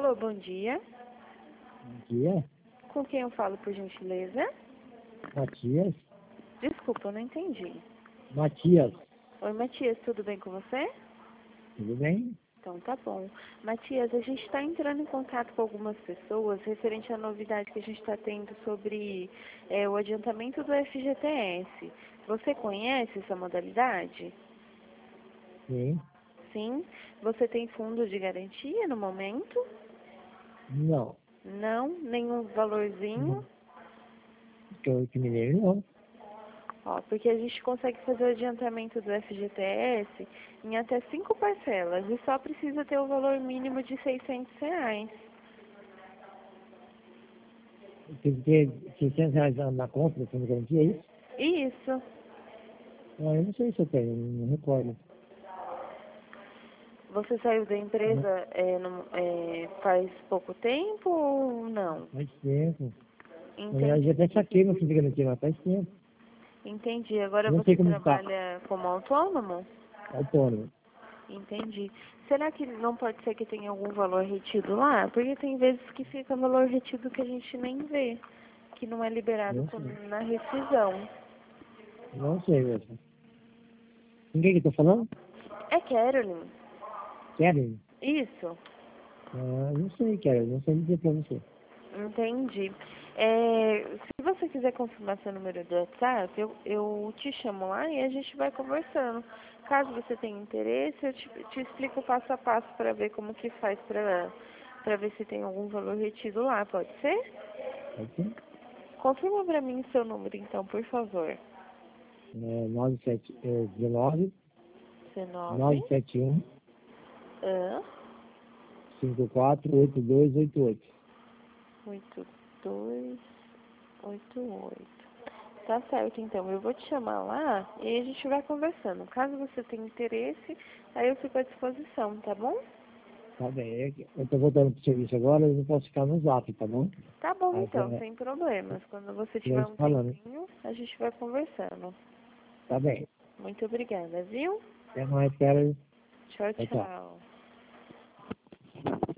Alô, bom dia. Bom dia. Com quem eu falo, por gentileza? Matias. Desculpa, eu não entendi. Matias. Oi, Matias, tudo bem com você? Tudo bem? Então tá bom. Matias, a gente está entrando em contato com algumas pessoas referente à novidade que a gente está tendo sobre o adiantamento do FGTS. Você conhece essa modalidade? Sim. Sim. Você tem fundo de garantia no momento? Não. Não? Nenhum valorzinho? Não. Que me lembro, não. Ó, porque a gente consegue fazer o adiantamento do FGTS em até 5 parcelas e só precisa ter o valor mínimo de R$ 600. Tem que ter R$ 600 na conta, você me garantia isso? Isso. Não, eu não sei se eu tenho, não recordo. Você saiu da Não. empresa faz pouco tempo ou não? Faz tempo. Na verdade, eu Entendi. até saquei meu fundo de garantia, mas faz tempo. Entendi. Agora Eu não sei você como está. trabalha como autônomo? Autônomo. Entendi. Será que não pode ser que tenha algum valor retido lá? Porque tem vezes que fica valor retido que a gente nem vê, que não é liberado Não sei. na rescisão. Não sei mesmo. Com quem que eu tô falando? É Carolyn. Kevin? Isso. Ah, não sei, Kevin. Não sei dizer pra você. Entendi. Se você quiser confirmar seu número do WhatsApp, eu te chamo lá e a gente vai conversando. Caso você tenha interesse, eu te explico passo a passo para ver como que faz para ver se tem algum valor retido lá, pode ser? Pode ser? Confirma para mim seu número então, por favor. 19 19 971 ah, 548288. 8288. Tá certo, então. Eu vou te chamar lá e a gente vai conversando. Caso você tenha interesse, aí eu fico à disposição, tá bom? Tá bem. Eu tô voltando pro serviço agora, eu não posso ficar no zap, tá bom? Tá bom, Aí então, sem problemas. Quando você eu tiver te um falando. tempinho, a gente vai conversando. Tá bem. Muito obrigada, viu? Até mais, cara. Tchau, Tchau, tchau. tchau.